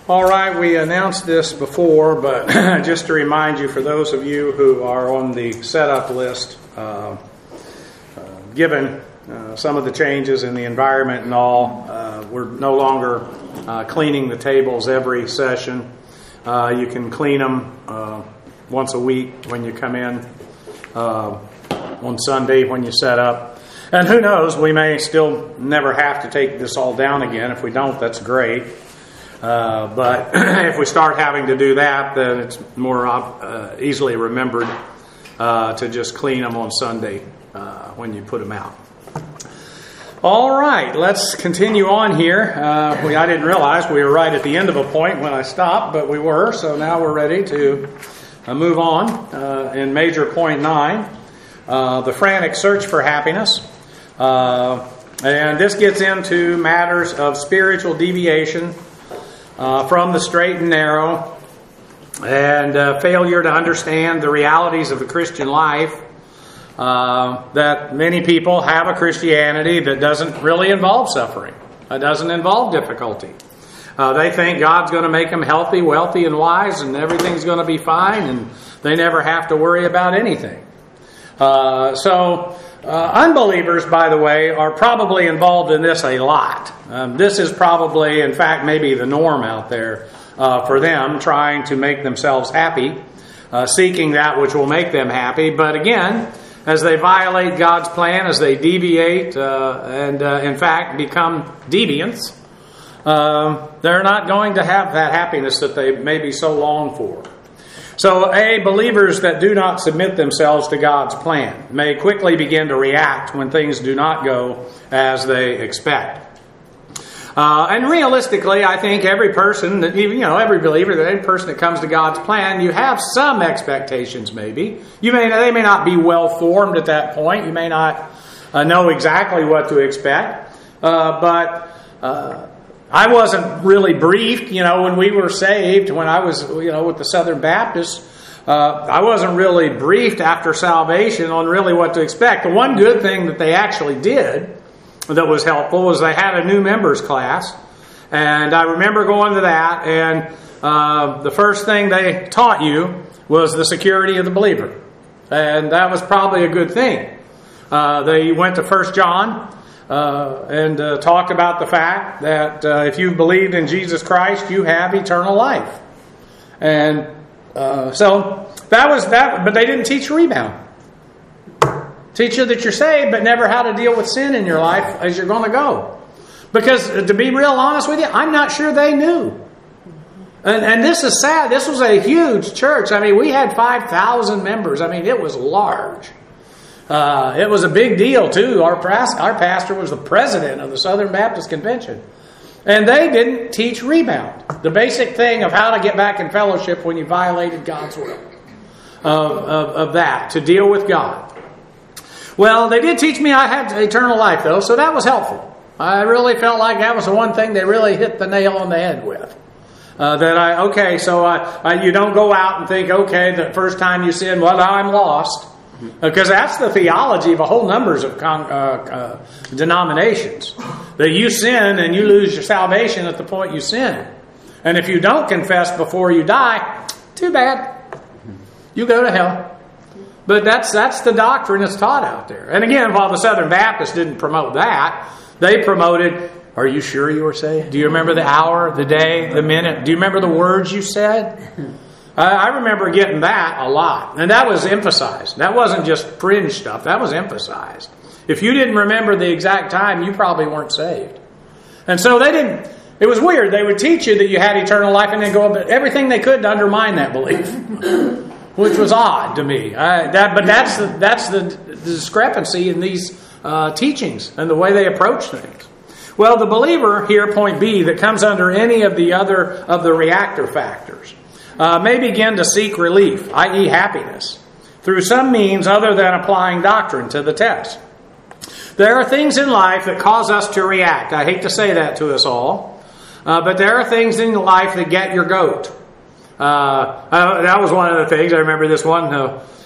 All right, we announced this before, but just to remind you, for those of you who are on the setup list, given some of the changes in the environment and all, we're no longer cleaning the tables every session. You can clean them once a week when you come in, on Sunday when you set up. And who knows, we may still never have to take this all down again. If we don't, that's great. But if we start having to do that, then it's more easily remembered to just clean them on Sunday when you put them out. All right, let's continue on here. I didn't realize we were right at the end of a point when I stopped, but we were. So now we're ready to move on in major point 9, the frantic search for happiness. And this gets into matters of spiritual deviation from the straight and narrow, and failure to understand the realities of the Christian life, that many people have a Christianity that doesn't really involve suffering. It doesn't involve difficulty. They think God's going to make them healthy, wealthy, and wise, and everything's going to be fine, and they never have to worry about anything. Unbelievers, by the way, are probably involved in this a lot. This is probably, in fact, maybe the norm out there for them, trying to make themselves happy, seeking that which will make them happy. But again, as they violate God's plan, as they deviate and in fact become deviants, they're not going to have that happiness that they maybe so long for. So, believers that do not submit themselves to God's plan may quickly begin to react when things do not go as they expect. And realistically, I think every person, every believer, every person that comes to God's plan, you have some expectations maybe. They may not be well formed at that point. You may not know exactly what to expect. But I wasn't really briefed, when we were saved, when I was, with the Southern Baptists, I wasn't really briefed after salvation on really what to expect. The one good thing that they actually did that was helpful was they had a new members class. And I remember going to that, and the first thing they taught you was the security of the believer. And that was probably a good thing. They went to 1 John. And talked about the fact that if you believed in Jesus Christ, you have eternal life. And so that was that. But they didn't teach rebound. Teach you that you're saved, but never how to deal with sin in your life as you're going to go. Because to be real honest with you, I'm not sure they knew. And this is sad. This was a huge church. I mean, we had 5,000 members. I mean, it was large. It was a big deal, too. Our pastor was the president of the Southern Baptist Convention. And they didn't teach rebound. The basic thing of how to get back in fellowship when you violated God's will. Of that, to deal with God. Well, they did teach me I had eternal life, though, so that was helpful. I really felt like that was the one thing they really hit the nail on the head with. You don't go out and think, the first time you sin, well, now I'm lost. Because that's the theology of a whole numbers of denominations. That you sin and you lose your salvation at the point you sin. And if you don't confess before you die, too bad. You go to hell. But that's the doctrine that's taught out there. And again, while the Southern Baptists didn't promote that, they promoted, are you sure you were saved? Do you remember the hour, the day, the minute? Do you remember the words you said? I remember getting that a lot. And that was emphasized. That wasn't just fringe stuff. That was emphasized. If you didn't remember the exact time, you probably weren't saved. And so they didn't. It was weird. They would teach you that you had eternal life and then go up everything they could to undermine that belief. Which was odd to me. But that's the discrepancy in these teachings and the way they approach things. Well, the believer here, point B, that comes under any of the other of the reactor factors, may begin to seek relief, i.e. happiness, through some means other than applying doctrine to the test. There are things in life that cause us to react. I hate to say that to us all, but there are things in life that get your goat. That was one of the things. I remember this one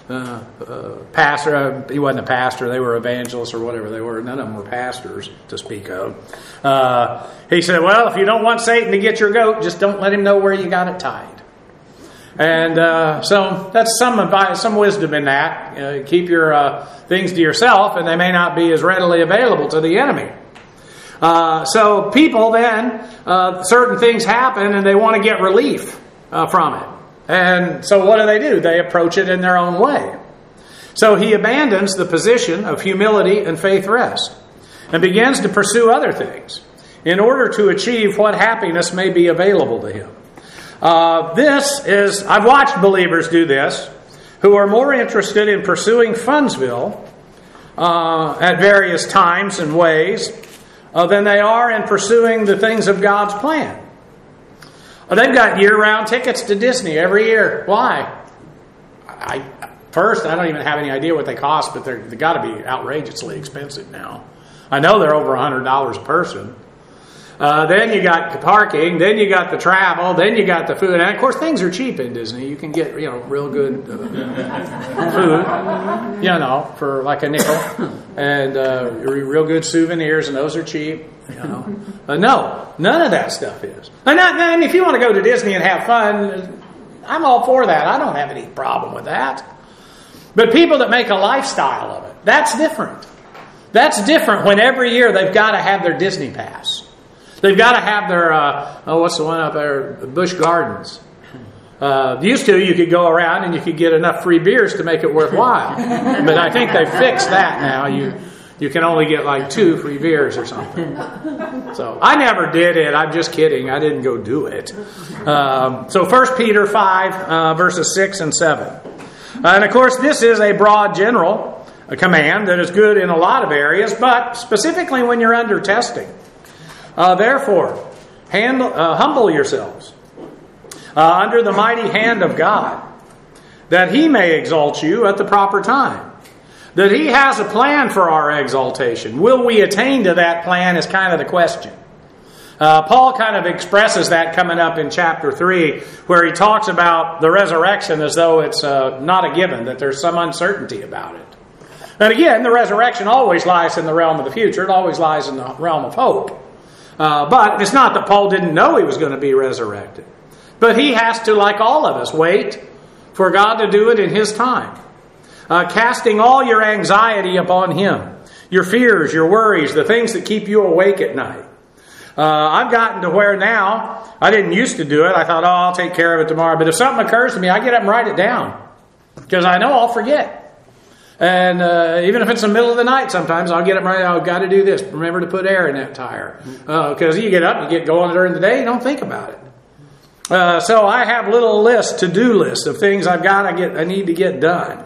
pastor. He wasn't a pastor. They were evangelists or whatever they were. None of them were pastors to speak of. He said, well, if you don't want Satan to get your goat, just don't let him know where you got it tied. And so that's some advice, some wisdom in that. Keep your things to yourself, and they may not be as readily available to the enemy. So people then, certain things happen, and they want to get relief from it. And so what do? They approach it in their own way. So he abandons the position of humility and faith rest and begins to pursue other things in order to achieve what happiness may be available to him. I've watched believers do this who are more interested in pursuing Fundsville at various times and ways than they are in pursuing the things of God's plan. They've got year-round tickets to Disney every year. Why? First, I don't even have any idea what they cost, but they've got to be outrageously expensive now. I know they're over $100 a person. Then you got the parking, then you got the travel, then you got the food. And of course, things are cheap in Disney. You can get, real good food, for like a nickel, and real good souvenirs, and those are cheap. No, none of that stuff is. And if you want to go to Disney and have fun, I'm all for that. I don't have any problem with that. But people that make a lifestyle of it, that's different. That's different when every year they've got to have their Disney pass. They've got to have their, what's the one up there? Busch Gardens. Used to, you could go around and you could get enough free beers to make it worthwhile. But I think they've fixed that now. You can only get like 2 free beers or something. So I never did it. I'm just kidding. I didn't go do it. So 1 Peter 5, verses 6 and 7. And of course, this is a broad general command that is good in a lot of areas, but specifically when you're under testing. Therefore, humble yourselves under the mighty hand of God, that He may exalt you at the proper time. That He has a plan for our exaltation. Will we attain to that plan is kind of the question. Paul kind of expresses that coming up in chapter 3, where he talks about the resurrection as though it's not a given, that there's some uncertainty about it. And again, the resurrection always lies in the realm of the future. It always lies in the realm of hope. But it's not that Paul didn't know he was going to be resurrected. But he has to, like all of us, wait for God to do it in His time. Casting all your anxiety upon Him. Your fears, your worries, the things that keep you awake at night. I've gotten to where now, I didn't used to do it. I thought, I'll take care of it tomorrow. But if something occurs to me, I get up and write it down. Because I know I'll forget. And even if it's the middle of the night, sometimes I'll get up and write, I've got to do this. Remember to put air in that tire. Because you get up and get going during the day, you don't think about it. So I have little to-do lists of things I need to get done.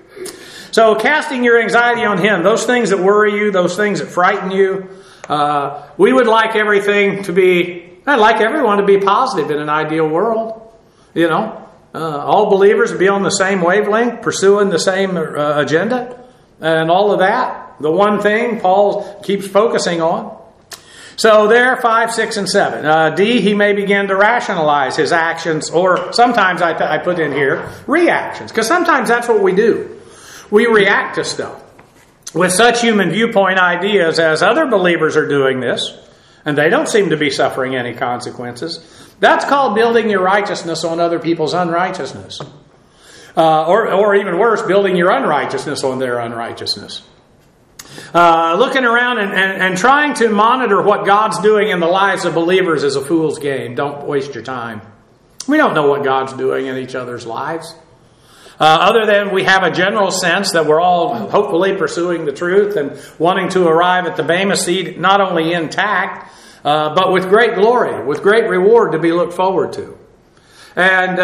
So casting your anxiety on Him, those things that worry you, those things that frighten you, we would like everything to be, I'd like everyone to be positive in an ideal world. All believers would be on the same wavelength, pursuing the same agenda, and all of that. The one thing Paul keeps focusing on. So there, 5, 6, and 7. D, he may begin to rationalize his actions, or sometimes I put in here, reactions. Because sometimes that's what we do. We react to stuff with such human viewpoint ideas as other believers are doing this, and they don't seem to be suffering any consequences. That's called building your righteousness on other people's unrighteousness. Or even worse, building your unrighteousness on their unrighteousness. Looking around and trying to monitor what God's doing in the lives of believers is a fool's game. Don't waste your time. We don't know what God's doing in each other's lives. Other than we have a general sense that we're all hopefully pursuing the truth and wanting to arrive at the Bema seat not only intact, but with great glory, with great reward to be looked forward to. And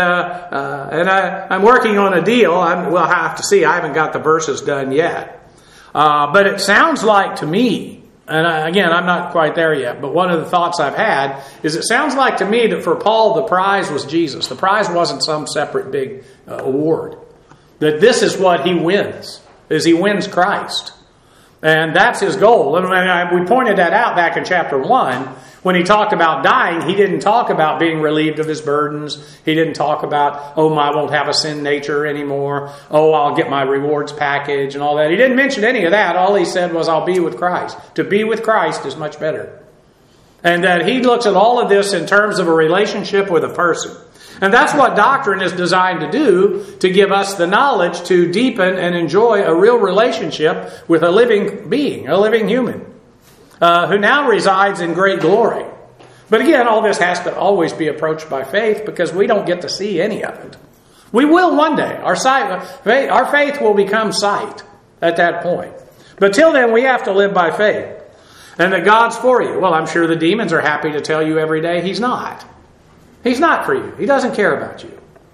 I'm working on a deal. We'll have to see. I haven't got the verses done yet. But it sounds like to me, and again, I'm not quite there yet, but one of the thoughts I've had is it sounds like to me that for Paul, the prize was Jesus. The prize wasn't some separate big award. That this is what he wins, is he wins Christ. And that's his goal. And we pointed that out back in chapter 1, When he talked about dying, he didn't talk about being relieved of his burdens. He didn't talk about, oh, I won't have a sin nature anymore. Oh, I'll get my rewards package and all that. He didn't mention any of that. All he said was, I'll be with Christ. To be with Christ is much better. And that he looks at all of this in terms of a relationship with a person. And that's what doctrine is designed to do, to give us the knowledge to deepen and enjoy a real relationship with a living being, a living human. Who now resides in great glory. But again, all this has to always be approached by faith, because we don't get to see any of it. We will one day. Our faith will become sight at that point. But till then, we have to live by faith. And that God's for you. Well, I'm sure the demons are happy to tell you every day He's not. He's not for you. He doesn't care about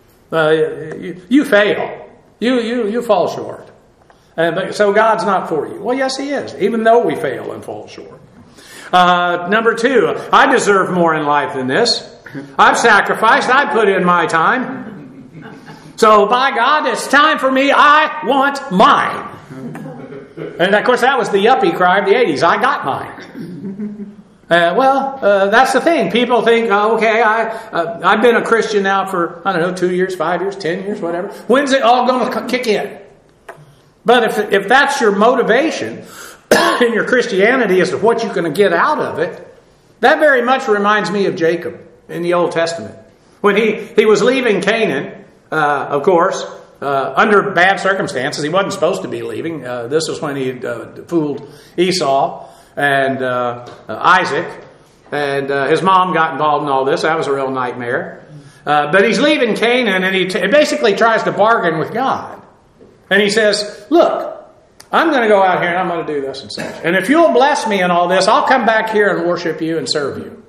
you. You fail. You fall short. So God's not for you. Well, yes, He is, even though we fail and fall short. Number 2, I deserve more in life than this. I've sacrificed. I've put in my time. So by God, it's time for me. I want mine. And of course, that was the yuppie cry of the 80s. I got mine. That's the thing. People think, okay, I've been a Christian now for, 2 years, 5 years, 10 years, whatever. When's it all going to kick in? But if that's your motivation in your Christianity as to what you're going to get out of it, that very much reminds me of Jacob in the Old Testament. When he was leaving Canaan, of course, under bad circumstances. He wasn't supposed to be leaving. This was when he fooled Esau and Isaac. And his mom got involved in all this. That was a real nightmare. But he's leaving Canaan, and he basically tries to bargain with God. And he says, look, I'm going to go out here and I'm going to do this and such. And if you'll bless me in all this, I'll come back here and worship you and serve you.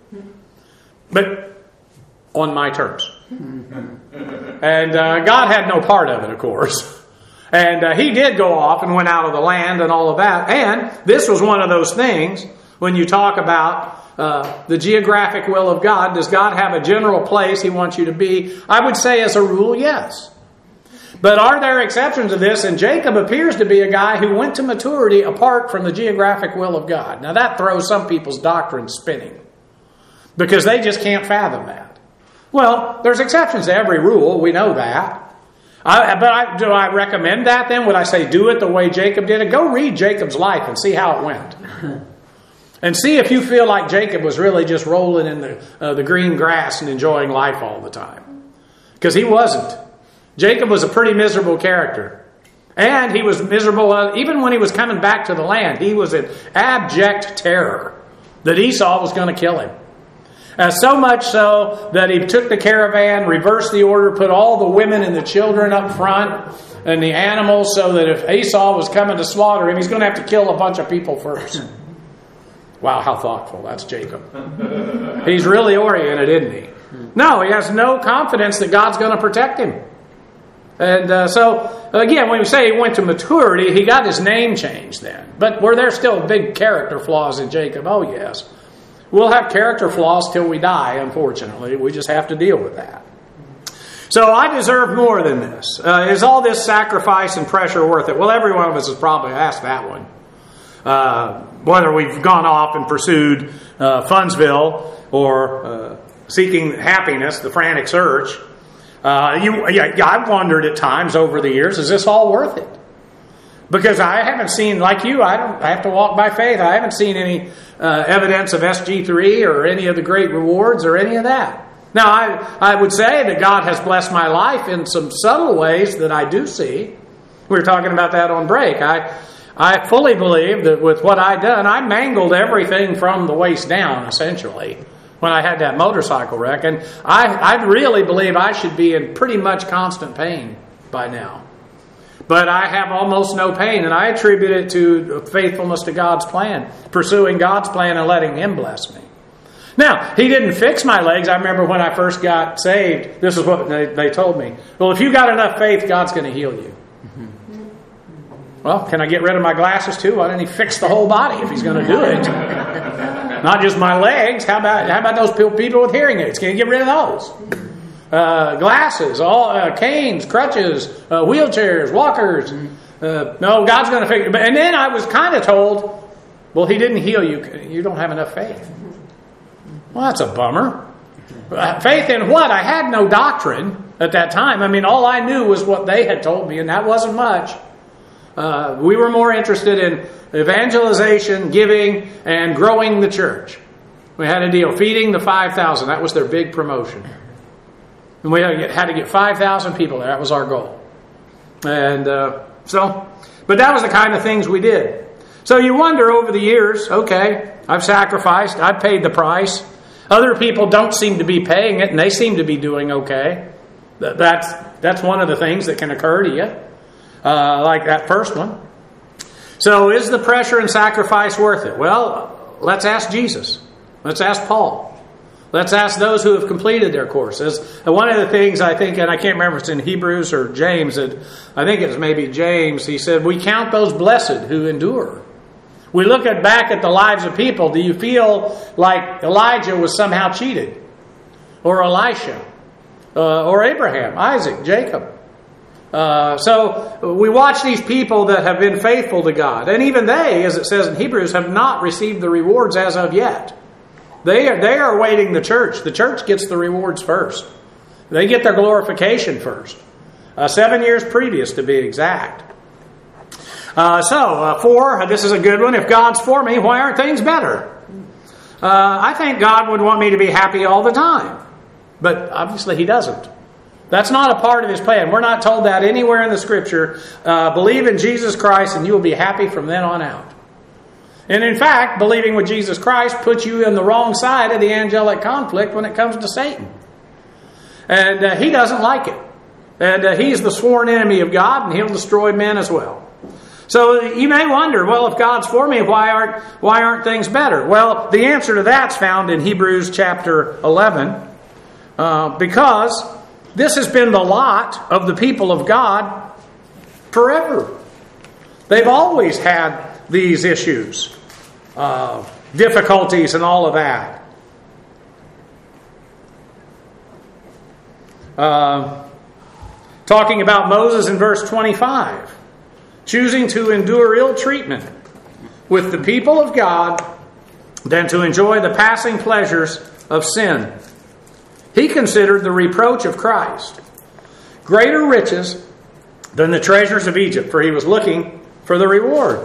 But on my terms. And God had no part of it, of course. And he did go off and went out of the land and all of that. And this was one of those things when you talk about the geographic will of God. Does God have a general place He wants you to be? I would say as a rule, yes. But are there exceptions to this? And Jacob appears to be a guy who went to maturity apart from the geographic will of God. Now that throws some people's doctrine spinning, because they just can't fathom that. Well, there's exceptions to every rule. We know that. Do I recommend that then? Would I say do it the way Jacob did it? Go read Jacob's life and see how it went. And see if you feel like Jacob was really just rolling in the green grass and enjoying life all the time. Because he wasn't. Jacob was a pretty miserable character. And he was miserable even when he was coming back to the land. He was in abject terror that Esau was going to kill him. So much so that he took the caravan, reversed the order, put all the women and the children up front and the animals, so that if Esau was coming to slaughter him, he's going to have to kill a bunch of people first. Wow, how thoughtful. That's Jacob. He's really oriented, isn't he? No, he has no confidence that God's going to protect him. And so, again, when we say he went to maturity, he got his name changed then. But were there still big character flaws in Jacob? Oh, yes. We'll have character flaws till we die, unfortunately. We just have to deal with that. So I deserve more than this. Is all this sacrifice and pressure worth it? Well, every one of us has probably asked that one. Whether we've gone off and pursued Fundsville or seeking happiness, the frantic search. I've wondered at times over the years, is this all worth it? Because I haven't seen, like you, I have to walk by faith. I haven't seen any evidence of SG3 or any of the great rewards or any of that. Now, I would say that God has blessed my life in some subtle ways that I do see. We were talking about that on break. I fully believe that with what I'd done, I mangled everything from the waist down, essentially, when I had that motorcycle wreck. And I really believe I should be in pretty much constant pain by now. But I have almost no pain, and I attribute it to faithfulness to God's plan, pursuing God's plan and letting Him bless me. Now, He didn't fix my legs. I remember when I first got saved, this is what they told me. Well, if you got enough faith, God's going to heal you. Well, can I get rid of my glasses too? Why didn't He fix the whole body if He's going to do it? Not just my legs. How about those people with hearing aids? Can you get rid of those? Glasses, all canes, crutches, wheelchairs, walkers. No, God's going to fix it. And then I was kind of told, well, He didn't heal you. You don't have enough faith. Well, that's a bummer. Faith in what? I had no doctrine at that time. I mean, all I knew was what they had told me, and that wasn't much. We were more interested in evangelization, giving, and growing the church. We had a deal, feeding the 5,000. That was their big promotion. And we had to get 5,000 people there. That was our goal. And but that was the kind of things we did. So you wonder over the years, okay, I've sacrificed, I've paid the price. Other people don't seem to be paying it, and they seem to be doing okay. That's one of the things that can occur to you, like that first one. So is the pressure and sacrifice worth it? Well, let's ask Jesus. Let's ask Paul. Let's ask those who have completed their courses. And one of the things I think, and I can't remember if it's in Hebrews or James, I think it's maybe James, he said, we count those blessed who endure. We look back at the lives of people. Do you feel like Elijah was somehow cheated? Or Elisha? Or Abraham, Isaac, Jacob? So we watch these people that have been faithful to God. And even they, as it says in Hebrews, have not received the rewards as of yet. They are awaiting the church. The church gets the rewards first. They get their glorification first. 7 years previous, to be exact. 4, this is a good one. If God's for me, why aren't things better? I think God would want me to be happy all the time. But obviously He doesn't. That's not a part of His plan. We're not told that anywhere in the Scripture. Believe in Jesus Christ and you will be happy from then on out. And in fact, believing with Jesus Christ puts you on the wrong side of the angelic conflict when it comes to Satan. And He doesn't like it. And He's the sworn enemy of God, and He'll destroy men as well. So you may wonder, well, if God's for me, why aren't things better? Well, the answer to that's found in Hebrews chapter 11. Because this has been the lot of the people of God forever. They've always had these issues, difficulties and all of that. Talking about Moses in verse 25, choosing to endure ill treatment with the people of God than to enjoy the passing pleasures of sin. He considered the reproach of Christ greater riches than the treasures of Egypt, for he was looking for the reward.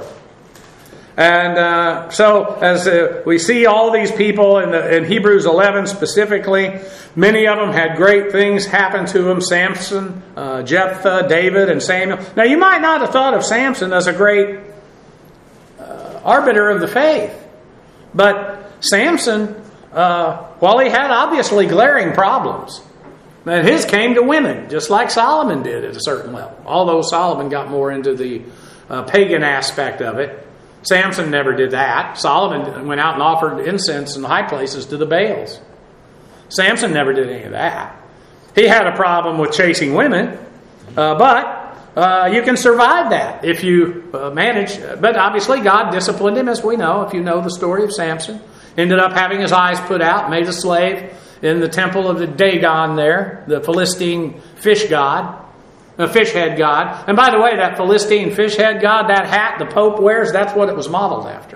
And so as we see all these people in Hebrews 11 specifically, many of them had great things happen to them. Samson, Jephthah, David, and Samuel. Now you might not have thought of Samson as a great arbiter of the faith. But Samson, while he had obviously glaring problems, and his came to women, just like Solomon did at a certain level. Although Solomon got more into the pagan aspect of it. Samson never did that. Solomon went out and offered incense in the high places to the Baals. Samson never did any of that. He had a problem with chasing women, but you can survive that if you manage. But obviously God disciplined him, as we know, if you know the story of Samson. Ended up having his eyes put out, made a slave in the temple of the Dagon there, the Philistine fish god. A fish head god. And by the way, that Philistine fish head god, that hat the Pope wears, that's what it was modeled after.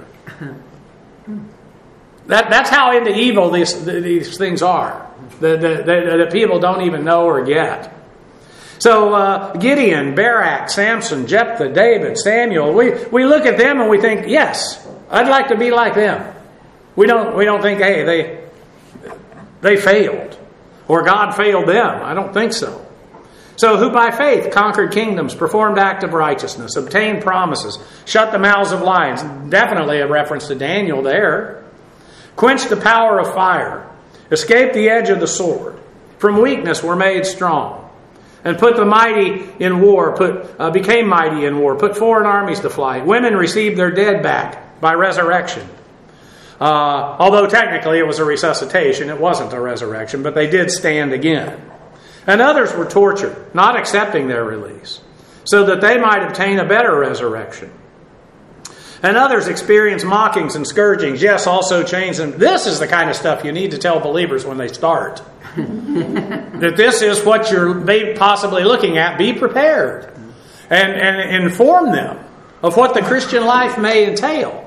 That's how into evil these things are. That people don't even know or get. So Gideon, Barak, Samson, Jephthah, David, Samuel, we look at them and we think, yes, I'd like to be like them. We don't think, hey, they failed. Or God failed them. I don't think so. So who by faith conquered kingdoms, performed acts of righteousness, obtained promises, shut the mouths of lions. Definitely a reference to Daniel there. Quenched the power of fire, escaped the edge of the sword, from weakness were made strong, and put the mighty in war, became mighty in war, put foreign armies to flight. Women received their dead back by resurrection. Although technically it was a resuscitation, it wasn't a resurrection, but they did stand again. And others were tortured, not accepting their release, so that they might obtain a better resurrection. And others experienced mockings and scourgings, yes, also chains. And this is the kind of stuff you need to tell believers when they start. That this is what you're possibly looking at. Be prepared. And inform them of what the Christian life may entail.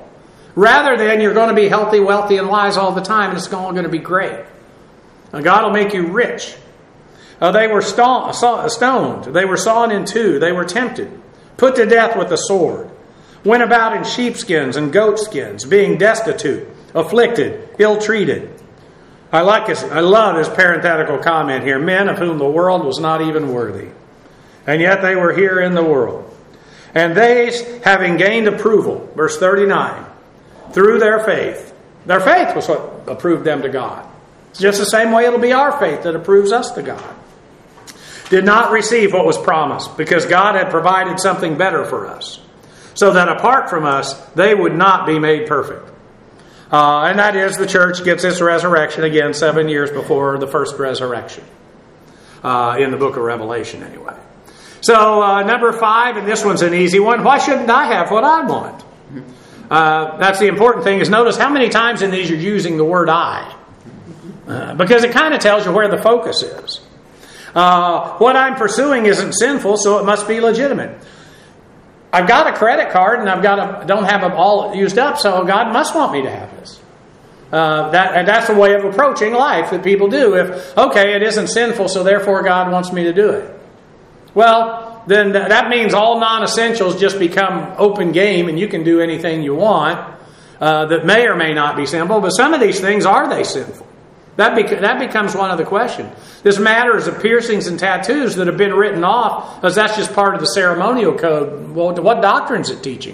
Rather than you're going to be healthy, wealthy, and wise all the time, and it's all going to be great. God will make you rich. They were stoned. They were sawn in two. They were tempted, put to death with a sword, went about in sheepskins and goatskins, being destitute, afflicted, ill-treated. I love his parenthetical comment here. Men of whom the world was not even worthy. And yet they were here in the world. And they, having gained approval, verse 39, through their faith. Their faith was what approved them to God. It's just the same way it'll be our faith that approves us to God. Did not receive what was promised, because God had provided something better for us, so that apart from us, they would not be made perfect. And that is, the church gets its resurrection again 7 years before the first resurrection. In the book of Revelation, anyway. So, number 5, and this one's an easy one. Why shouldn't I have what I want? That's the important thing, is notice how many times in these you're using the word I. Because it kind of tells you where the focus is. What I'm pursuing isn't sinful, so it must be legitimate. I've got a credit card and don't have them all used up, so God must want me to have this. And that's the way of approaching life that people do. It isn't sinful, so therefore God wants me to do it. Well, then that means all non-essentials just become open game, and you can do anything you want that may or may not be sinful. But some of these things, are they sinful? That becomes one of the questions. This matters of piercings and tattoos that have been written off, because that's just part of the ceremonial code. Well, what doctrine is it teaching?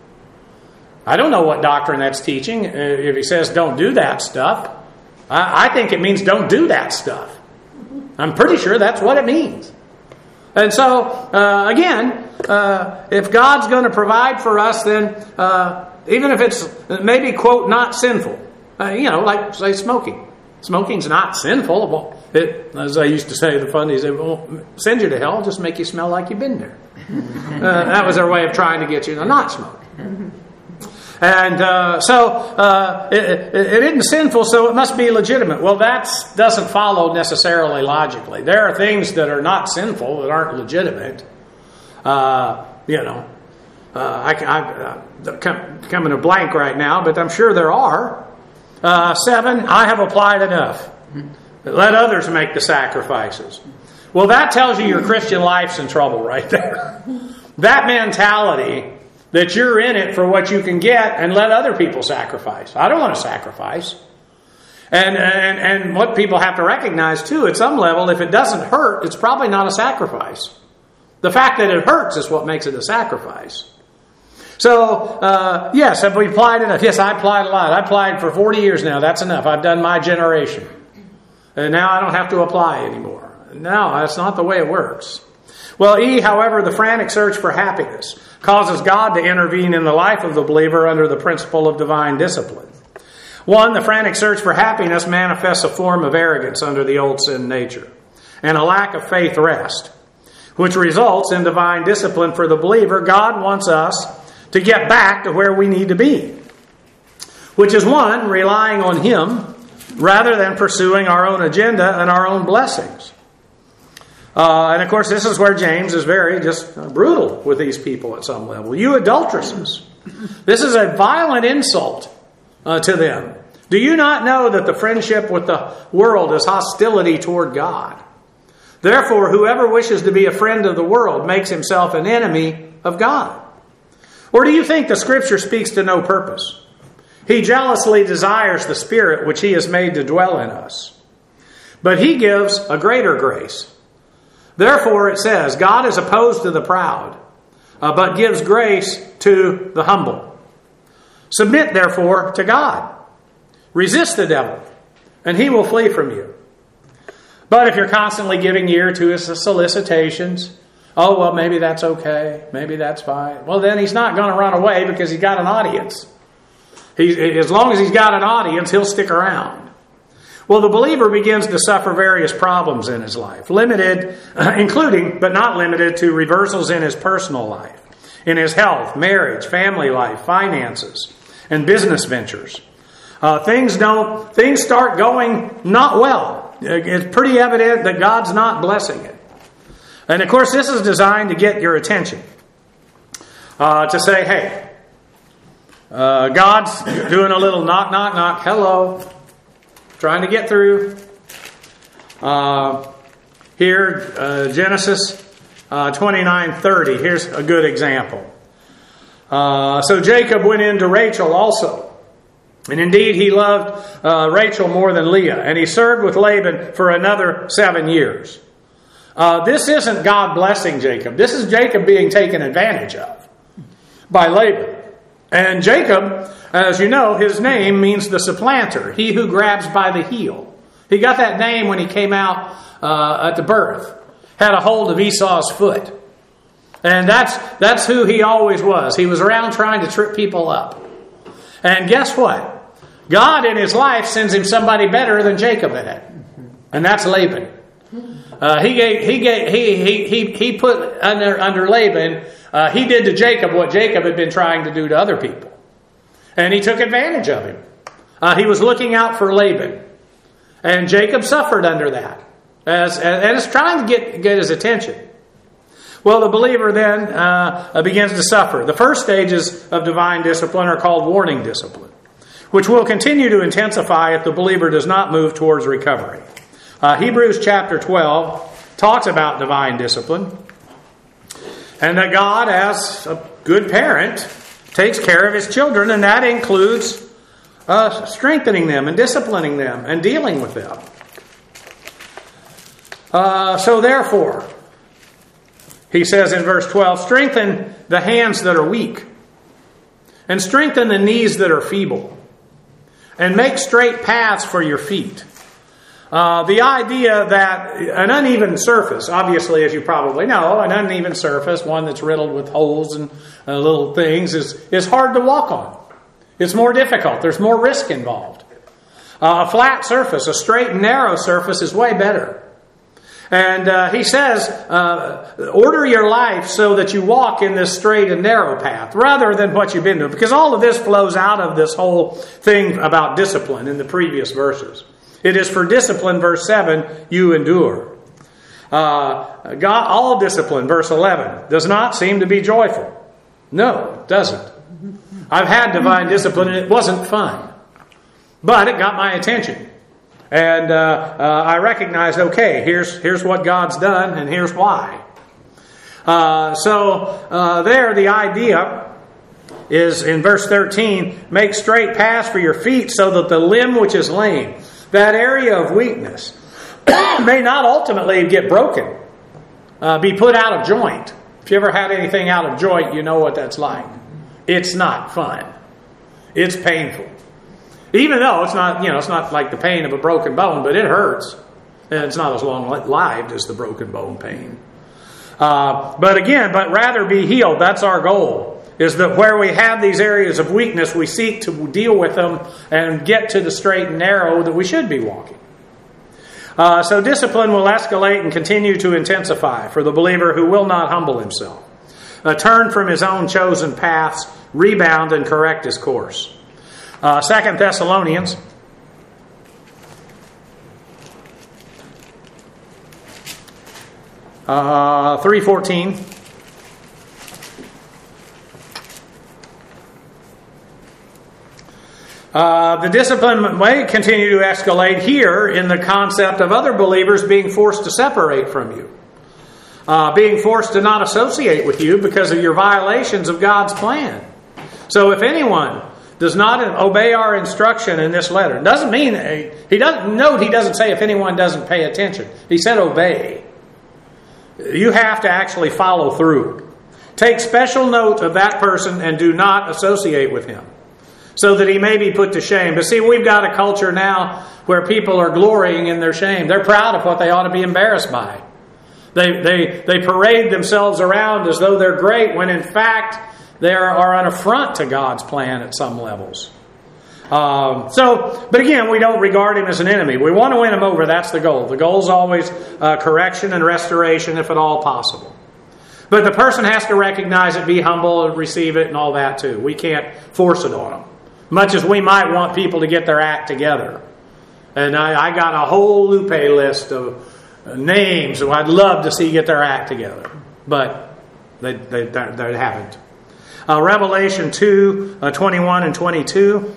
I don't know what doctrine that's teaching. If he says don't do that stuff, I think it means don't do that stuff. I'm pretty sure that's what it means. And so, again, if God's going to provide for us, then even if it's maybe, quote, not sinful, like, say, smoking. Smoking's not sinful. Well, as I used to say, the funnies, it won't send you to hell, just make you smell like you've been there. That was their way of trying to get you to not smoke. And so it isn't sinful, so it must be legitimate. Well, that doesn't follow necessarily logically. There are things that are not sinful that aren't legitimate. I'm coming to blank right now, but I'm sure there are. 7, I have applied enough. Let others make the sacrifices. Well, that tells you your Christian life's in trouble right there. That mentality that you're in it for what you can get and let other people sacrifice. I don't want to sacrifice. And what people have to recognize too, at some level, if it doesn't hurt, it's probably not a sacrifice. The fact that it hurts is what makes it a sacrifice. So, yes, have we applied enough? Yes, I applied a lot. I applied for 40 years now. That's enough. I've done my generation. And now I don't have to apply anymore. No, that's not the way it works. Well, however, the frantic search for happiness causes God to intervene in the life of the believer under the principle of divine discipline. 1, the frantic search for happiness manifests a form of arrogance under the old sin nature and a lack of faith rest, which results in divine discipline for the believer. God wants us to get back to where we need to be, which is 1, relying on Him rather than pursuing our own agenda and our own blessings. And of course, this is where James is very just brutal with these people at some level. You adulteresses. This is a violent insult to them. Do you not know that the friendship with the world is hostility toward God? Therefore, whoever wishes to be a friend of the world makes himself an enemy of God. Or do you think the Scripture speaks to no purpose? He jealously desires the Spirit which He has made to dwell in us. But He gives a greater grace. Therefore it says, God is opposed to the proud, but gives grace to the humble. Submit therefore to God. Resist the devil, and he will flee from you. But if you're constantly giving ear to his solicitations, oh, well, maybe that's okay. Maybe that's fine. Well, then he's not going to run away because he's got an audience. As long as he's got an audience, he'll stick around. Well, the believer begins to suffer various problems in his life, including, but not limited to, reversals in his personal life, in his health, marriage, family life, finances, and business ventures. Things start going not well. It's pretty evident that God's not blessing it. And of course, this is designed to get your attention. To say, hey, God's doing a little knock, knock, knock. Hello. Trying to get through. Here, Genesis 29:30. Here's a good example. So Jacob went in to Rachel also. And indeed, he loved Rachel more than Leah. And he served with Laban for another 7 years. This isn't God blessing Jacob. This is Jacob being taken advantage of by Laban. And Jacob, as you know, his name means the supplanter. He who grabs by the heel. He got that name when he came out at the birth. Had a hold of Esau's foot. And that's who he always was. He was around trying to trip people up. And guess what? God in his life sends him somebody better than Jacob had. And that's Laban. He put under Laban, he did to Jacob what Jacob had been trying to do to other people. And he took advantage of him. He was looking out for Laban. And Jacob suffered under that. And is trying to get his attention. Well, the believer then begins to suffer. The first stages of divine discipline are called warning discipline, which will continue to intensify if the believer does not move towards recovery. Hebrews chapter 12 talks about divine discipline, and that God, as a good parent, takes care of his children, and that includes strengthening them and disciplining them and dealing with them. So therefore, he says in verse 12, strengthen the hands that are weak, and strengthen the knees that are feeble, and make straight paths for your feet. The idea that an uneven surface, obviously, as you probably know, an uneven surface, one that's riddled with holes and little things, is hard to walk on. It's more difficult. There's more risk involved. A flat surface, a straight and narrow surface is way better. And he says, order your life so that you walk in this straight and narrow path rather than what you've been doing. Because all of this flows out of this whole thing about discipline in the previous verses. It is for discipline, verse 7, you endure. God, all discipline, verse 11, does not seem to be joyful. No, it doesn't. I've had divine discipline and it wasn't fun. But it got my attention. And I recognized, okay, here's what God's done, and here's why. There, the idea is in verse 13, make straight paths for your feet so that the limb which is lame, that area of weakness, may not ultimately get broken, be put out of joint. If you ever had anything out of joint, you know what that's like. It's not fun. It's painful. Even though it's not like the pain of a broken bone, but it hurts. And it's not as long-lived as the broken bone pain. But rather be healed. That's our goal. Is that where we have these areas of weakness, we seek to deal with them and get to the straight and narrow that we should be walking. So discipline will escalate and continue to intensify for the believer who will not humble himself. Turn from his own chosen paths, rebound and correct his course. 2 Thessalonians uh, 3:14. The discipline may continue to escalate here in the concept of other believers being forced to separate from you. Being forced to not associate with you because of your violations of God's plan. So if anyone does not obey our instruction in this letter, it doesn't mean, he doesn't say if anyone doesn't pay attention. He said obey. You have to actually follow through. Take special note of that person and do not associate with him, so that he may be put to shame. But see, we've got a culture now where people are glorying in their shame. They're proud of what they ought to be embarrassed by. They parade themselves around as though they're great, when in fact they are an affront to God's plan at some levels. But again, we don't regard him as an enemy. We want to win him over. That's the goal. The goal is always correction and restoration, if at all possible. But the person has to recognize it, be humble, and receive it, and all that too. We can't force it on them. Much as we might want people to get their act together. And I got a whole Lupe list of names who I'd love to see get their act together. But they haven't. Revelation 2, 21 and 22.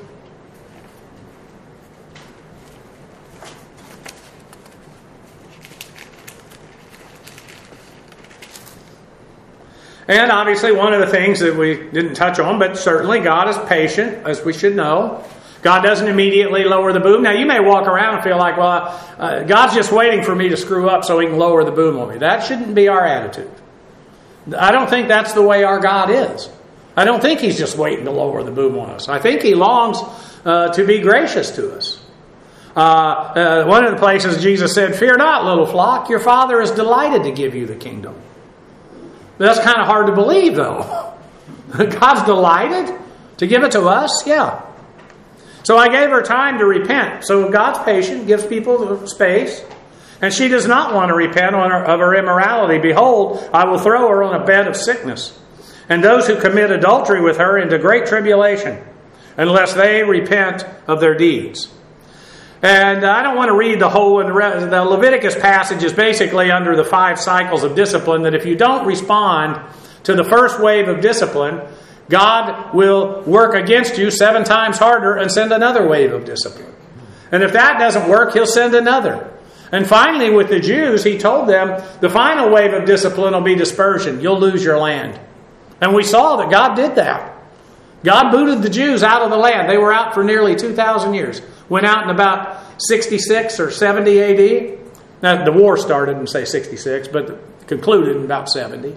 And obviously one of the things that we didn't touch on, but certainly God is patient, as we should know. God doesn't immediately lower the boom. Now you may walk around and feel like, well, God's just waiting for me to screw up so He can lower the boom on me. That shouldn't be our attitude. I don't think that's the way our God is. I don't think He's just waiting to lower the boom on us. I think He longs to be gracious to us. One of the places Jesus said, "Fear not, little flock, your Father is delighted to give you the kingdom." That's kind of hard to believe, though. God's delighted to give it to us? Yeah. So I gave her time to repent. So God's patient, gives people space. And she does not want to repent of her immorality. Behold, I will throw her on a bed of sickness, and those who commit adultery with her into great tribulation, unless they repent of their deeds. And I don't want to read the whole, the Leviticus passage is basically under the 5 cycles of discipline, that if you don't respond to the first wave of discipline, God will work against you 7 times harder and send another wave of discipline. And if that doesn't work, He'll send another. And finally, with the Jews, He told them, the final wave of discipline will be dispersion. You'll lose your land. And we saw that God did that. God booted the Jews out of the land. They were out for nearly 2,000 years. Went out in about 66 or 70 A.D. Now, the war started in, say, 66, but concluded in about 70.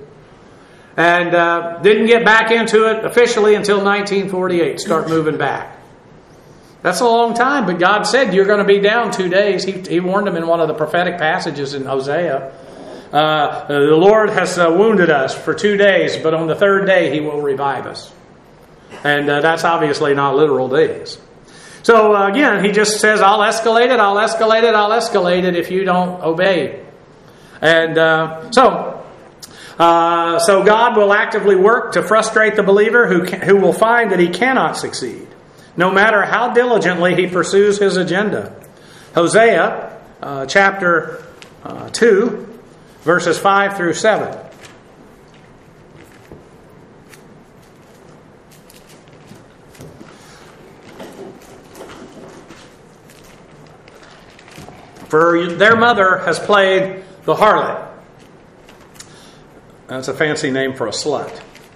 And didn't get back into it officially until 1948. Start moving back. That's a long time, but God said you're going to be down 2 days. He warned them in one of the prophetic passages in Hosea. The Lord has wounded us for 2 days, but on the 3rd day He will revive us. And that's obviously not literal days. So again, He just says, I'll escalate it, I'll escalate it, I'll escalate it if you don't obey. And so God will actively work to frustrate the believer who will find that he cannot succeed, no matter how diligently he pursues his agenda. Hosea chapter 2, verses 5 through 7. For their mother has played the harlot. That's a fancy name for a slut.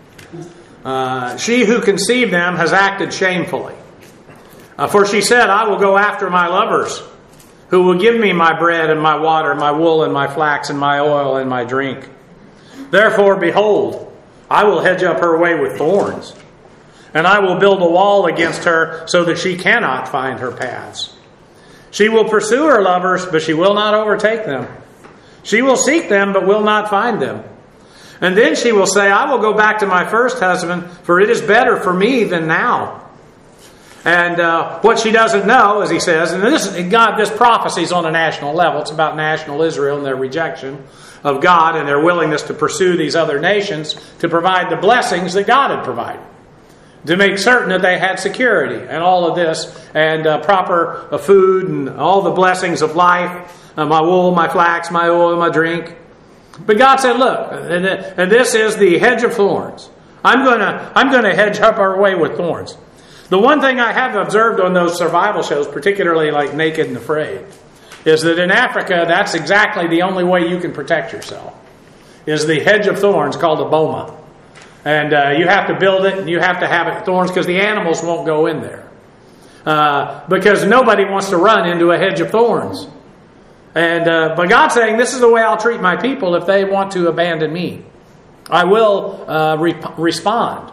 She who conceived them has acted shamefully. For she said, I will go after my lovers, who will give me my bread and my water, my wool and my flax and my oil and my drink. Therefore, behold, I will hedge up her way with thorns, and I will build a wall against her so that she cannot find her paths. She will pursue her lovers, but she will not overtake them. She will seek them, but will not find them. And then she will say, I will go back to my first husband, for it is better for me than now. And what she doesn't know, as he says, and this prophecy is on a national level. It's about national Israel and their rejection of God and their willingness to pursue these other nations to provide the blessings that God had provided, to make certain that they had security and all of this, and proper food and all the blessings of life, my wool, my flax, my oil, my drink. But God said, look, and this is the hedge of thorns. I'm going to hedge up our way with thorns. The one thing I have observed on those survival shows, particularly like Naked and Afraid, is that in Africa, that's exactly the only way you can protect yourself, is the hedge of thorns called a boma. And you have to build it, and you have to have it thorns, because the animals won't go in there. Because nobody wants to run into a hedge of thorns. And but God's saying, this is the way I'll treat my people if they want to abandon me. I will respond.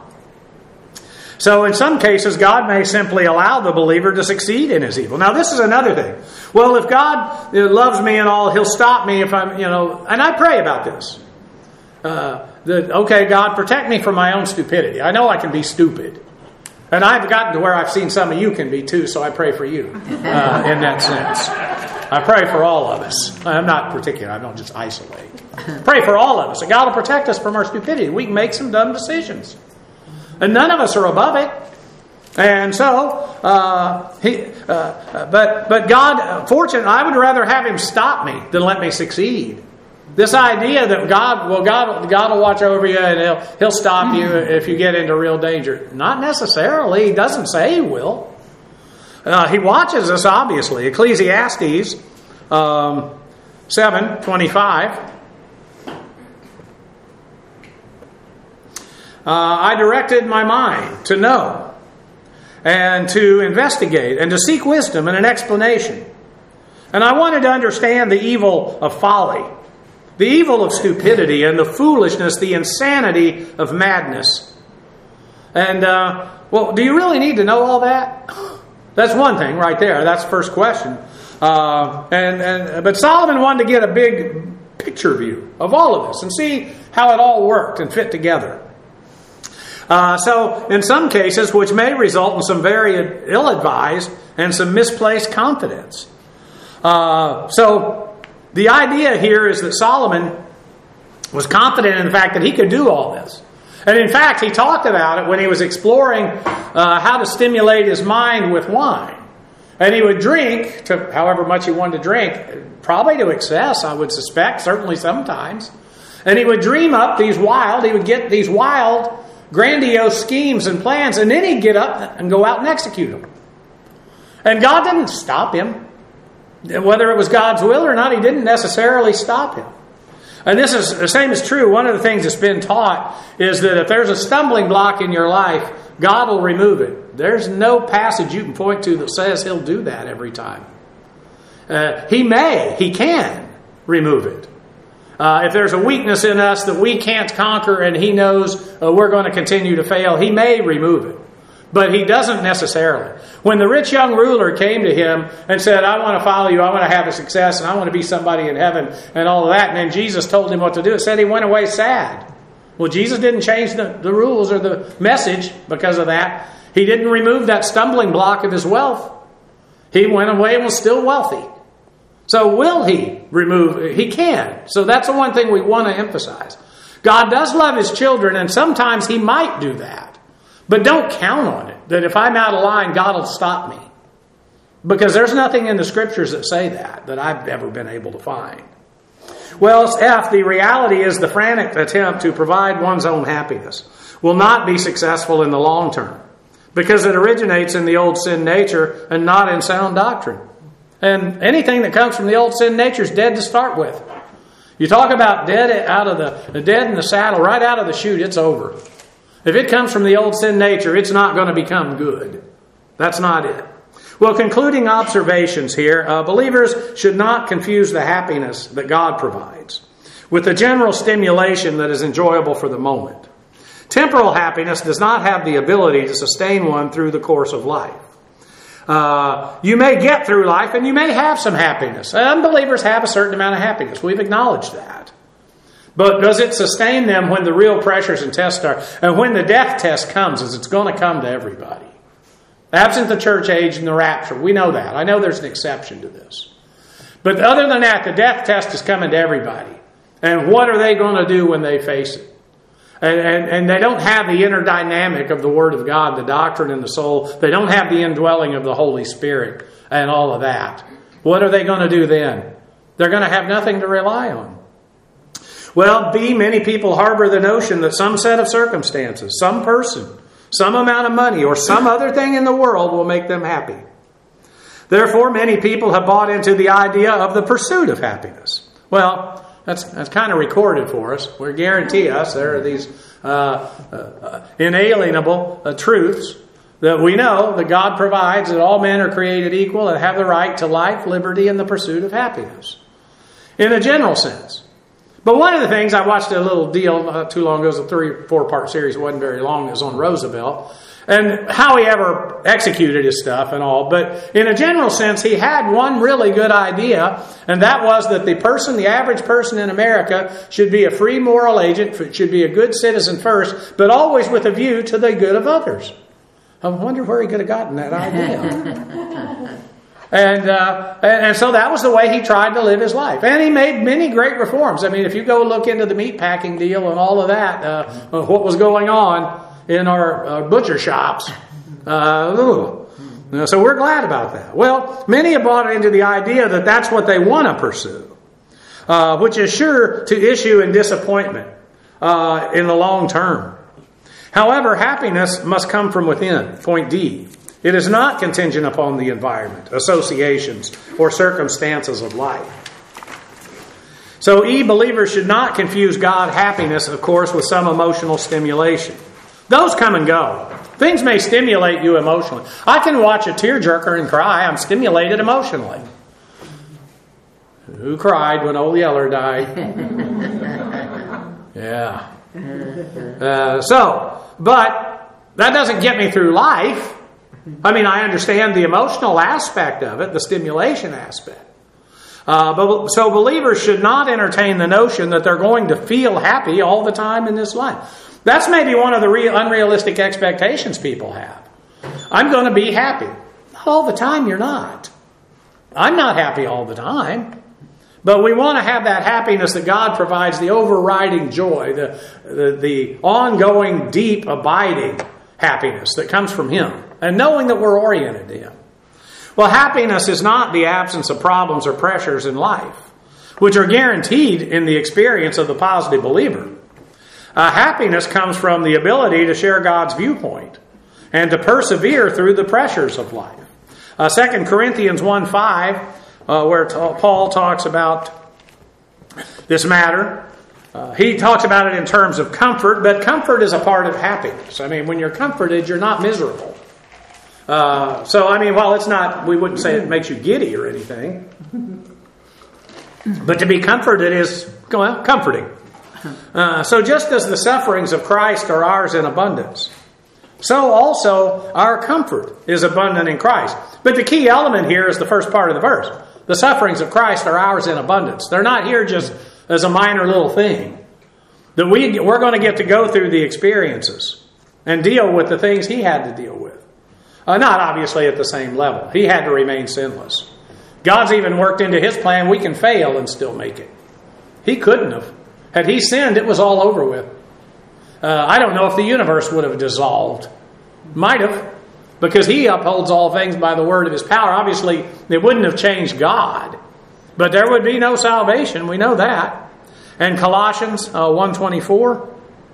So in some cases, God may simply allow the believer to succeed in his evil. Now this is another thing. Well, if God loves me and all, He'll stop me if I'm, and I pray about this. Okay, God, protect me from my own stupidity. I know I can be stupid. And I've gotten to where I've seen some of you can be too, so I pray for you in that sense. I pray for all of us. I'm not particular. I don't just isolate. Pray for all of us. And God will protect us from our stupidity. We can make some dumb decisions. And none of us are above it. And so, but God, fortunately, I would rather have Him stop me than let me succeed. This idea that God will watch over you and He'll stop you if you get into real danger. Not necessarily. He doesn't say He will. He watches us, obviously. Ecclesiastes 7:25. I directed my mind to know and to investigate and to seek wisdom and an explanation. And I wanted to understand the evil of folly, the evil of stupidity, and the foolishness, the insanity of madness. And, do you really need to know all that? That's one thing right there. That's the first question. But Solomon wanted to get a big picture view of all of this and see how it all worked and fit together. So, in some cases, which may result in some very ill-advised and some misplaced confidence. So, the idea here is that Solomon was confident in the fact that he could do all this. And in fact, he talked about it when he was exploring how to stimulate his mind with wine. And he would drink, to however much he wanted to drink, probably to excess, I would suspect, certainly sometimes. And he would dream up he would get these wild, grandiose schemes and plans, and then he'd get up and go out and execute them. And God didn't stop him. Whether it was God's will or not, He didn't necessarily stop him. And this is the same is true. One of the things that's been taught is that if there's a stumbling block in your life, God will remove it. There's no passage you can point to that says He'll do that every time. He can remove it. If there's a weakness in us that we can't conquer and He knows we're going to continue to fail, He may remove it. But He doesn't necessarily. When the rich young ruler came to Him and said, I want to follow you, I want to have a success, and I want to be somebody in heaven, and all of that, and then Jesus told him what to do, it said he went away sad. Well, Jesus didn't change the rules or the message because of that. He didn't remove that stumbling block of his wealth. He went away and was still wealthy. So will He remove? He can. So that's the one thing we want to emphasize. God does love His children, and sometimes He might do that. But don't count on it, that if I'm out of line, God will stop me. Because there's nothing in the Scriptures that say that I've ever been able to find. Well, F, the reality is the frantic attempt to provide one's own happiness will not be successful in the long term, because it originates in the old sin nature and not in sound doctrine. And anything that comes from the old sin nature is dead to start with. You talk about dead in the saddle, right out of the chute, it's over. If it comes from the old sin nature, it's not going to become good. That's not it. Well, concluding observations here, believers should not confuse the happiness that God provides with the general stimulation that is enjoyable for the moment. Temporal happiness does not have the ability to sustain one through the course of life. You may get through life and you may have some happiness. Unbelievers have a certain amount of happiness. We've acknowledged that. But does it sustain them when the real pressures and tests start? And when the death test comes, as it's going to come to everybody. Absent the church age and the rapture. We know that. I know there's an exception to this. But other than that, the death test is coming to everybody. And what are they going to do when they face it? And they don't have the inner dynamic of the Word of God, the doctrine and the soul. They don't have the indwelling of the Holy Spirit and all of that. What are they going to do then? They're going to have nothing to rely on. Well, B, many people harbor the notion that some set of circumstances, some person, some amount of money, or some other thing in the world will make them happy. Therefore, many people have bought into the idea of the pursuit of happiness. Well, that's kind of recorded for us. We guarantee us there are these inalienable truths that we know that God provides, that all men are created equal and have the right to life, liberty, and the pursuit of happiness. In a general sense. But one of the things, I watched a little deal not too long ago, it was a 3-4-part series, it wasn't very long, it was on Roosevelt, and how he ever executed his stuff and all. But in a general sense, he had one really good idea, and that was that the average person in America should be a free moral agent, should be a good citizen first, but always with a view to the good of others. I wonder where he could have gotten that idea. And so that was the way he tried to live his life. And he made many great reforms. I mean, if you go look into the meatpacking deal and all of that, what was going on in our butcher shops. So we're glad about that. Well, many have bought into the idea that that's what they want to pursue. which is sure to issue in disappointment in the long term. However, happiness must come from within. Point D. It is not contingent upon the environment, associations, or circumstances of life. So believers should not confuse God happiness, of course, with some emotional stimulation. Those come and go. Things may stimulate you emotionally. I can watch a tearjerker and cry. I'm stimulated emotionally. Who cried when old Yeller died? Yeah. But that doesn't get me through life. I mean, I understand the emotional aspect of it, the stimulation aspect. So believers should not entertain the notion that they're going to feel happy all the time in this life. That's maybe one of the unrealistic expectations people have. I'm going to be happy. Not all the time, you're not. I'm not happy all the time. But we want to have that happiness that God provides, the overriding joy, the ongoing, deep, abiding happiness that comes from Him. And knowing that we're oriented to Him. Well, happiness is not the absence of problems or pressures in life, which are guaranteed in the experience of the positive believer. Happiness comes from the ability to share God's viewpoint and to persevere through the pressures of life. 2 Corinthians 1:5, where Paul talks about this matter, he talks about it in terms of comfort, but comfort is a part of happiness. I mean, when you're comforted, you're not miserable. While it's not, we wouldn't say it makes you giddy or anything. But to be comforted is, comforting. So just as the sufferings of Christ are ours in abundance, so also our comfort is abundant in Christ. But the key element here is the first part of the verse. The sufferings of Christ are ours in abundance. They're not here just as a minor little thing. That we're going to get to go through the experiences and deal with the things He had to deal with. Not obviously at the same level. He had to remain sinless. God's even worked into His plan. We can fail and still make it. He couldn't have. Had He sinned, it was all over with. I don't know if the universe would have dissolved. Might have. Because He upholds all things by the word of His power. Obviously, it wouldn't have changed God. But there would be no salvation. We know that. And Colossians 1:24.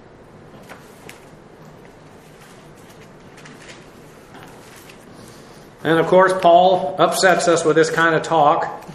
And of course, Paul upsets us with this kind of talk.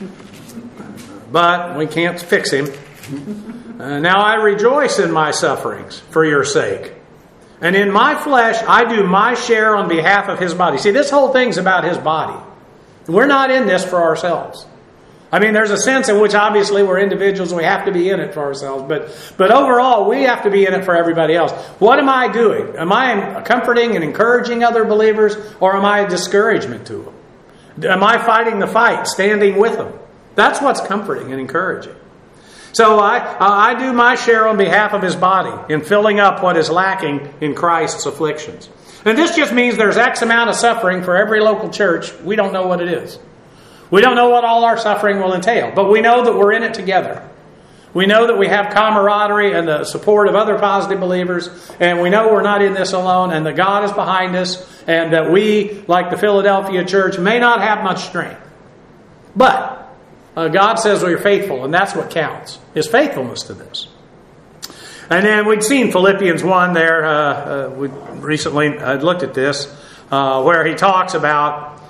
But we can't fix him. Now I rejoice in my sufferings for your sake. And in my flesh, I do my share on behalf of His body. See, this whole thing's about His body. We're not in this for ourselves. I mean, there's a sense in which obviously we're individuals and we have to be in it for ourselves. But overall, we have to be in it for everybody else. What am I doing? Am I comforting and encouraging other believers, or am I a discouragement to them? Am I fighting the fight, standing with them? That's what's comforting and encouraging. So I do my share on behalf of His body in filling up what is lacking in Christ's afflictions. And this just means there's X amount of suffering for every local church. We don't know what it is. We don't know what all our suffering will entail, but we know that we're in it together. We know that we have camaraderie and the support of other positive believers, and we know we're not in this alone, and that God is behind us, and that we, like the Philadelphia church, may not have much strength. But God says we're faithful, and that's what counts, His faithfulness to this. And then we'd seen Philippians 1 there. We recently looked at this, where he talks about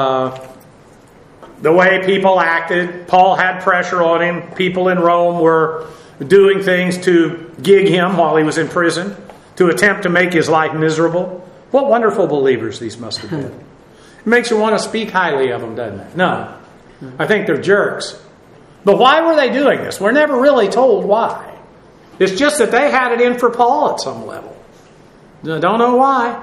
the way people acted. Paul had pressure on him. People in Rome were doing things to gig him while he was in prison, to attempt to make his life miserable. What wonderful believers these must have been. It makes you want to speak highly of them, doesn't it? No. I think they're jerks. But why were they doing this? We're never really told why. It's just that they had it in for Paul at some level. Don't know why.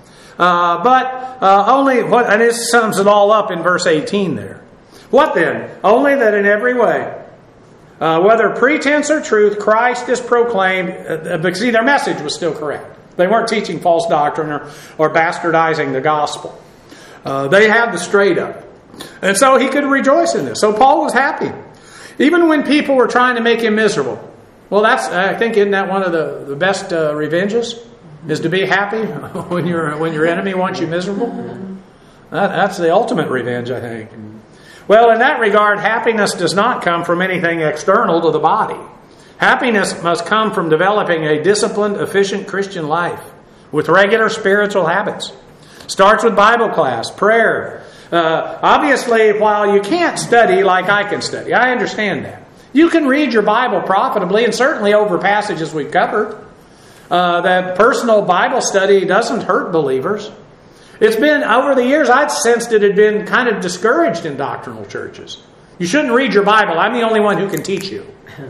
And it sums it all up in verse 18 there. What then? Only that in every way, whether pretense or truth, Christ is proclaimed. Because see, their message was still correct. They weren't teaching false doctrine or bastardizing the gospel. They had the straight up. And so he could rejoice in this. So Paul was happy. Even when people were trying to make him miserable. Well, I think, isn't that one of the best revenges? Is to be happy when your enemy wants you miserable? That's the ultimate revenge, I think. Well, in that regard, happiness does not come from anything external to the body. Happiness must come from developing a disciplined, efficient Christian life with regular spiritual habits. Starts with Bible class, prayer. Obviously, while you can't study like I can study, I understand that. You can read your Bible profitably, and certainly over passages we've covered. That personal Bible study doesn't hurt believers. It's been, over the years, I'd sensed it had been kind of discouraged in doctrinal churches. You shouldn't read your Bible. I'm the only one who can teach you.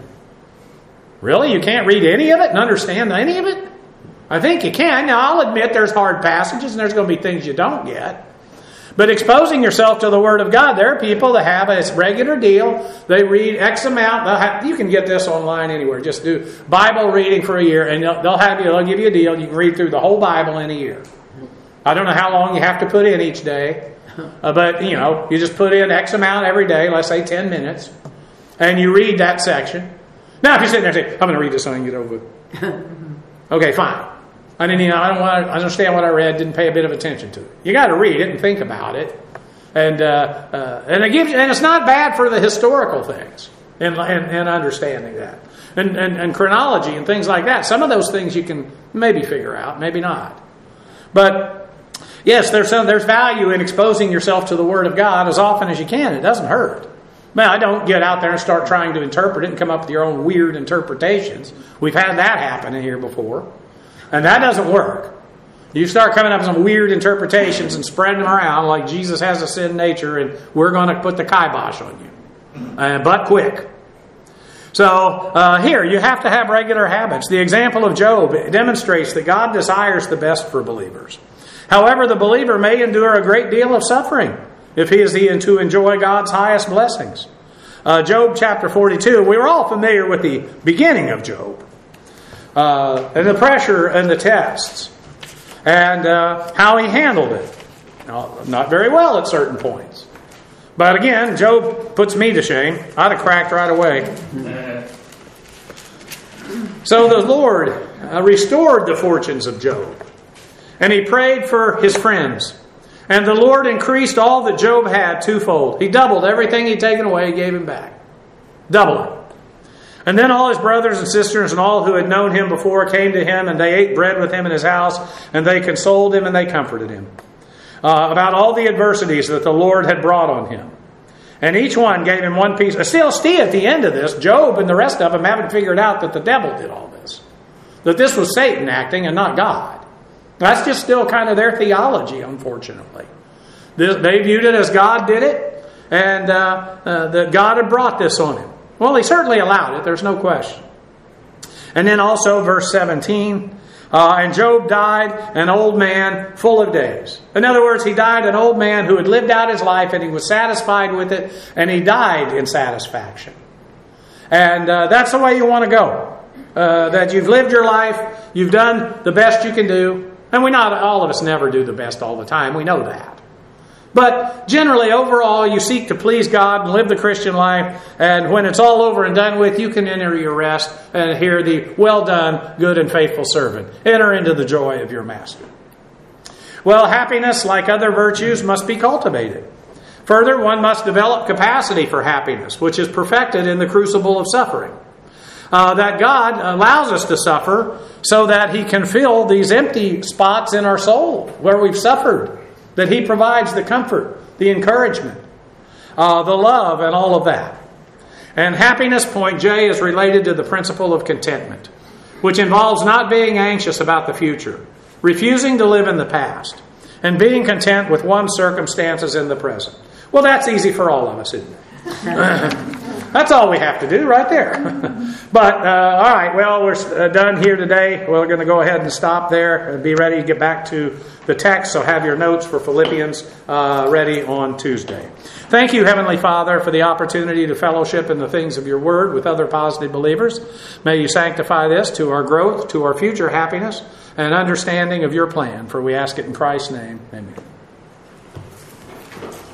Really? You can't read any of it and understand any of it? I think you can. Now, I'll admit there's hard passages and there's going to be things you don't get. But exposing yourself to the Word of God, there are people that have a regular deal. They read X amount. You can get this online anywhere. Just do Bible reading for a year, and they'll give you a deal. You can read through the whole Bible in a year. I don't know how long you have to put in each day, but you just put in X amount every day. Let's say 10 minutes, and you read that section. Now, if you're sitting there and say, "I'm going to read this so I can get over it," okay, fine. I don't want to understand what I read. Didn't pay a bit of attention to it. You got to read it and think about it, and it gives. And it's not bad for the historical things and understanding that, and chronology and things like that. Some of those things you can maybe figure out, maybe not. But yes, there's value in exposing yourself to the Word of God as often as you can. It doesn't hurt. Now, I don't get out there and start trying to interpret it and come up with your own weird interpretations. We've had that happen in here before. And that doesn't work. You start coming up with some weird interpretations and spreading them around like Jesus has a sin nature and we're going to put the kibosh on you. But quick. So here, you have to have regular habits. The example of Job demonstrates that God desires the best for believers. However, the believer may endure a great deal of suffering if he is to enjoy God's highest blessings. Job chapter 42, we were all familiar with the beginning of Job. And the pressure and the tests. And how he handled it. Not very well at certain points. But again, Job puts me to shame. I'd have cracked right away. So the Lord restored the fortunes of Job. And he prayed for his friends. And the Lord increased all that Job had twofold. He doubled everything he'd taken away, he gave him back. Double it. And then all his brothers and sisters and all who had known him before came to him, and they ate bread with him in his house, and they consoled him and they comforted him about all the adversities that the Lord had brought on him. And each one gave him one piece. Still at the end of this, Job and the rest of them haven't figured out that the devil did all this. That this was Satan acting and not God. That's just still kind of their theology, unfortunately. They viewed it as God did it, and that God had brought this on him. Well, he certainly allowed it. There's no question. And then also verse 17. And Job died an old man full of days. In other words, he died an old man who had lived out his life and he was satisfied with it. And he died in satisfaction. And that's the way you want to go. That you've lived your life. You've done the best you can do. And all of us never do the best all the time. We know that. But generally, overall, you seek to please God and live the Christian life. And when it's all over and done with, you can enter your rest and hear the "Well done, good and faithful servant." Enter into the joy of your master. Well, happiness, like other virtues, must be cultivated. Further, one must develop capacity for happiness, which is perfected in the crucible of suffering. That God allows us to suffer so that He can fill these empty spots in our soul where we've suffered. That He provides the comfort, the encouragement, the love, and all of that. And happiness, point J, is related to the principle of contentment, which involves not being anxious about the future, refusing to live in the past, and being content with one's circumstances in the present. Well, that's easy for all of us, isn't it? That's all we have to do right there. But, all right, well, we're done here today. We're going to go ahead and stop there and be ready to get back to the text. So have your notes for Philippians ready on Tuesday. Thank you, Heavenly Father, for the opportunity to fellowship in the things of your word with other positive believers. May you sanctify this to our growth, to our future happiness, and understanding of your plan. For we ask it in Christ's name. Amen.